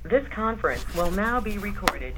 This conference will now be recorded.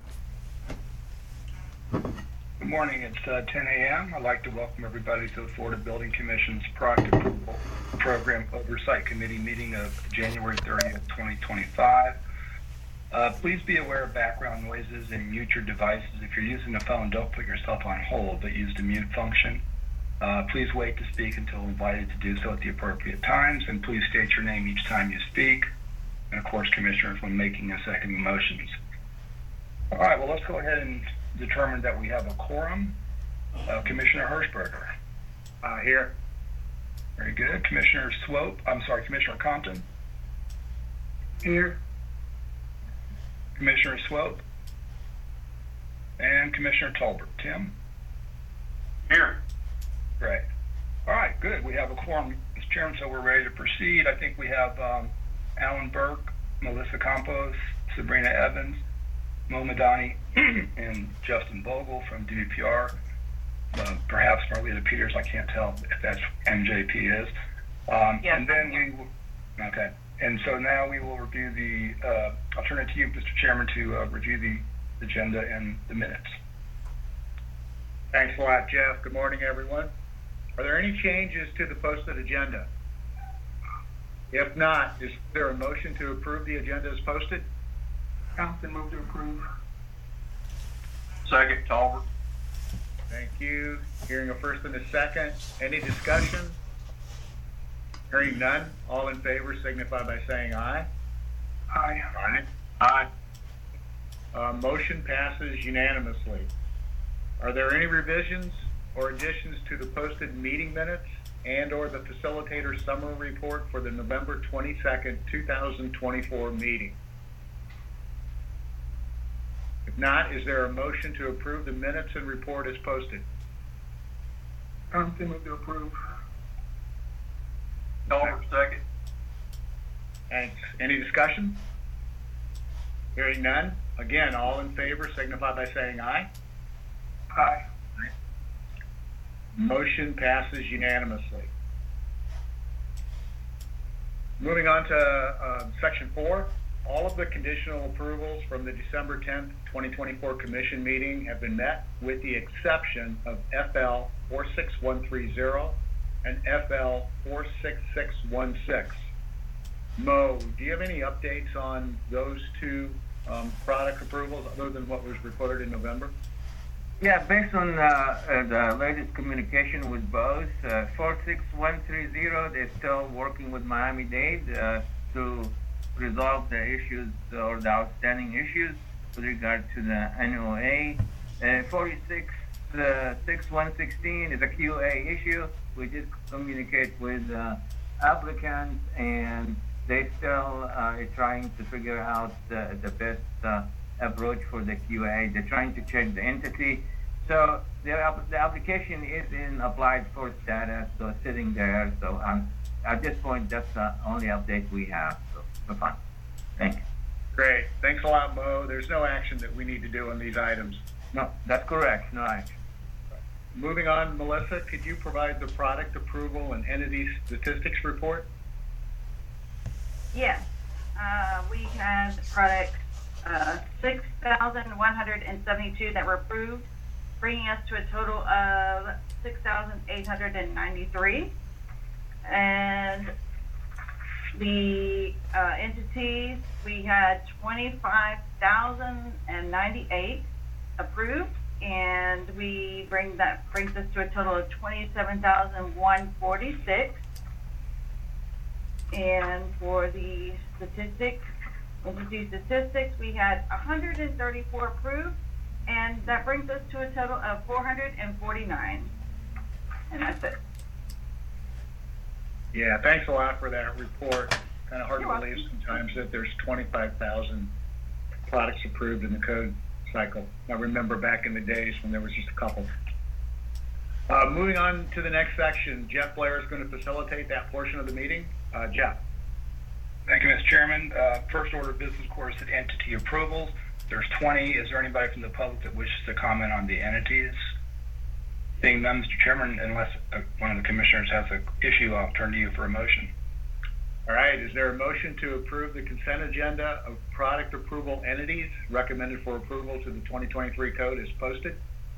Good morning. It's 10 a.m. I'd like to welcome everybody to the Florida Building Commission's Product Approval Program Oversight Committee meeting of January 30th, 2025. Please be aware of background noises and mute your devices. If you're using a phone, don't put yourself on hold, but use the mute function. Please wait to speak until invited to do so at the appropriate times, and please state your name each time you speak, and of course, Commissioners, when making and seconding motions. All right, well, let's go ahead and determine that we have a quorum. Commissioner Hershberger. Here. Very good. Commissioner Compton. Here. Commissioner Swope. And Commissioner Tolbert. Tim? Here. Great. All right, good. We have a quorum, Mr. Chairman, so we're ready to proceed. I think we have Alan Burke, Melissa Campos, Sabrina Evans, Mo Madani, and Justin Vogel from DVPR. Perhaps Marlita Peters, I can't tell if that's MJP is. Yes. And then okay. And so now we will review I'll turn it to you, Mr. Chairman, to review the agenda and the minutes. Thanks a lot, Jeff. Good morning, everyone. Are there any changes to the posted agenda? If not, is there a motion to approve the agenda as posted? Compton, move to approve. Second, Tolbert. Thank you. Hearing a first and a second. Any discussion? Hearing none. All in favor signify by saying aye. Aye. Aye. Aye. Motion passes unanimously. Are there any revisions or additions to the posted meeting minutes and or the facilitator summary report for the November 22nd, 2024 meeting? If not, is there a motion to approve the minutes and report as posted? Compton, move to approve. Tolbert, second. Thanks. Any discussion? Hearing none. Again, all in favor signify by saying aye. Aye. Motion passes unanimously. Moving on to section 4, all of the conditional approvals from the December 10th, 2024 commission meeting have been met with the exception of FL 46130 and FL 46616. Mo, do you have any updates on those two product approvals other than what was reported in November? Yeah, based on the latest communication with both 46130, they're still working with Miami-Dade to resolve the issues or the outstanding issues with regard to the NOA. 46116 is a QA issue. We did communicate with applicants, and they still are trying to figure out the best approach for the QA. They're trying to check the entity. So the application is in applied for status, so it's sitting there. So at this point, that's the only update we have. So we're fine. Thank you. Great. Thanks a lot, Mo. There's no action that we need to do on these items. No, that's correct. No action. Moving on, Melissa, could you provide the product approval and entity statistics report? Yes. We had products 6,172 that were approved, bringing us to a total of 6,893. And the entities, we had 25,098 approved, and brings us to a total of 27,146. And for the entity statistics, we had 134 approved, and that brings us to a total of 449. And that's it. Yeah, thanks a lot for that report. Kind of hard You're to believe sometimes that there's 25,000 products approved in the code cycle. I remember back in the days when there was just a couple. Moving on to the next section, Jeff Blair is going to facilitate that portion of the meeting. Jeff. Thank you, Mr. Chairman. First order of business, of course, is entity approvals. There's 20. Is there anybody from the public that wishes to comment on the entities? Seeing none, Mr. Chairman, unless one of the commissioners has an issue, I'll turn to you for a motion. All right, is there a motion to approve the consent agenda of product approval entities recommended for approval to the 2023 code as posted?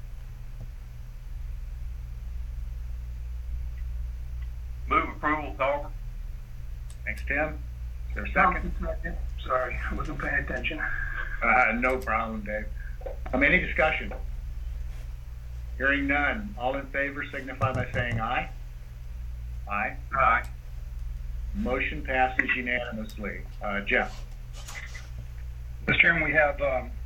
Move approval, Tolbert. Thanks, Tim. Is there a second? Sorry, I wasn't paying attention. No problem, Dave. Any discussion? Hearing none. All in favor signify by saying aye. Aye. Aye. Motion passes unanimously. Jeff? Mr. Chairman, we have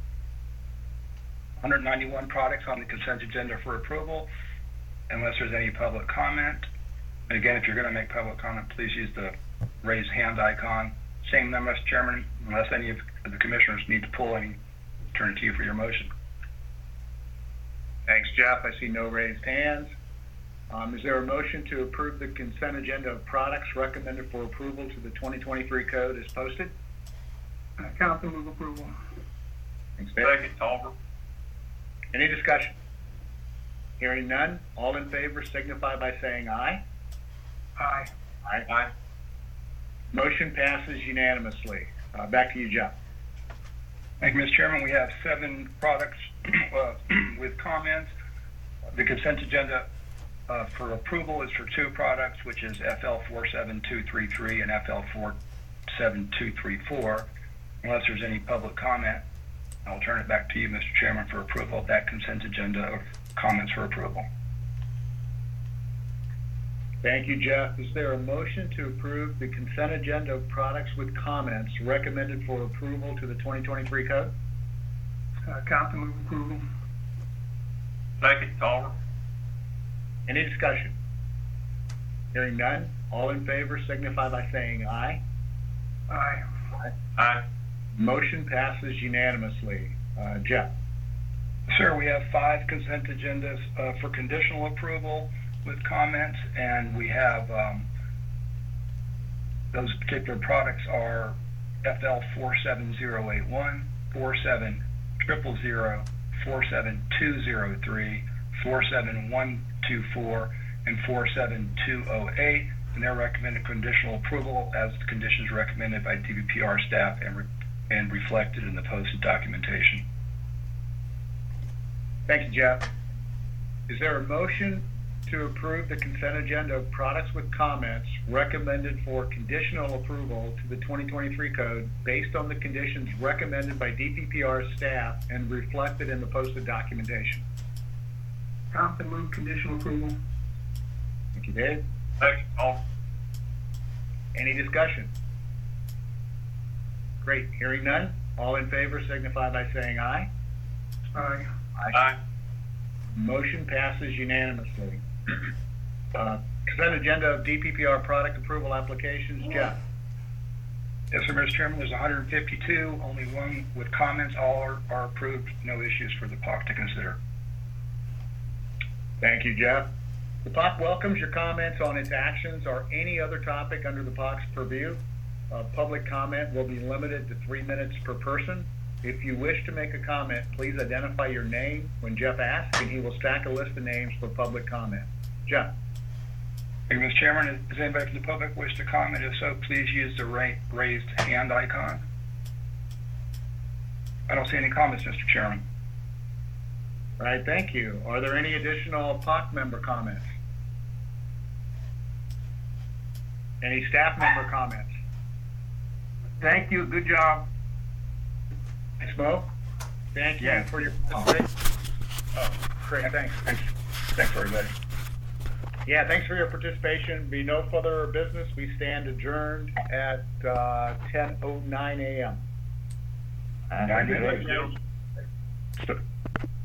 191 products on the consent agenda for approval, unless there's any public comment. And again, if you're going to make public comment, please use the raise hand icon. Same number, Mr. Chairman, unless any of the commissioners need to pull any, turn it to you for your motion. Thanks, Jeff. I see no raised hands. Is there a motion to approve the consent agenda of products recommended for approval to the 2023 code as posted? Council move approval. Thanks, Dave. Second, Tolbert. Any discussion? Hearing none. All in favor signify by saying aye. Aye. Aye. Aye. Motion passes unanimously. Back to you, Jeff. Thank you, Mr. Chairman. We have 7 products with comments. The consent agenda for approval is for 2 products, which is FL 47233 and FL 47234. Unless there's any public comment, I'll turn it back to you, Mr. Chairman, for approval of that consent agenda of comments for approval. Thank you, Jeff. Is there a motion to approve the consent agenda of products with comments recommended for approval to the 2023 code? Council move approval. Second, Tolbert. Any discussion? Hearing none. All in favor signify by saying aye. Aye. Aye. Motion passes unanimously. Jeff? Sir, we have 5 consent agendas for conditional approval with comments, and we have those particular products are FL 47081, 47000, 47203, 47124, and 47208, and they're recommended conditional approval as the conditions recommended by DBPR staff and reflected in the posted documentation. Thank you, Jeff. Is there a motion to approve the consent agenda of products with comments recommended for conditional approval to the 2023 code based on the conditions recommended by DPPR staff and reflected in the posted documentation? Council move conditional approval. Thank you, Dave. Second, Tolbert. Any discussion? Great. Hearing none. All in favor signify by saying aye. Aye. Aye. Motion passes unanimously. Consent agenda of DPPR product approval applications. Jeff? Yes, sir, Mr. Chairman, there's 152, only 1 with comments. All are approved, no issues for the POC to consider. Thank you, Jeff. The POC welcomes your comments on its actions or any other topic under the POC's purview. Public comment will be limited to 3 minutes per person. If you wish to make a comment, please identify your name when Jeff asks, and he will stack a list of names for public comment. Jeff? Thank you, Mr. Chairman. Does anybody from the public wish to comment? If so, please use the raised hand icon. I don't see any comments, Mr. Chairman. All right, thank you. Are there any additional POC member comments? Any staff member comments? Thank you, good job. Thanks, Mo. Thank you for your participation. Oh, great, thanks. Thanks, everybody. Yeah, thanks for your participation. Be no further business. We stand adjourned at 10:09 a.m. Have a good day.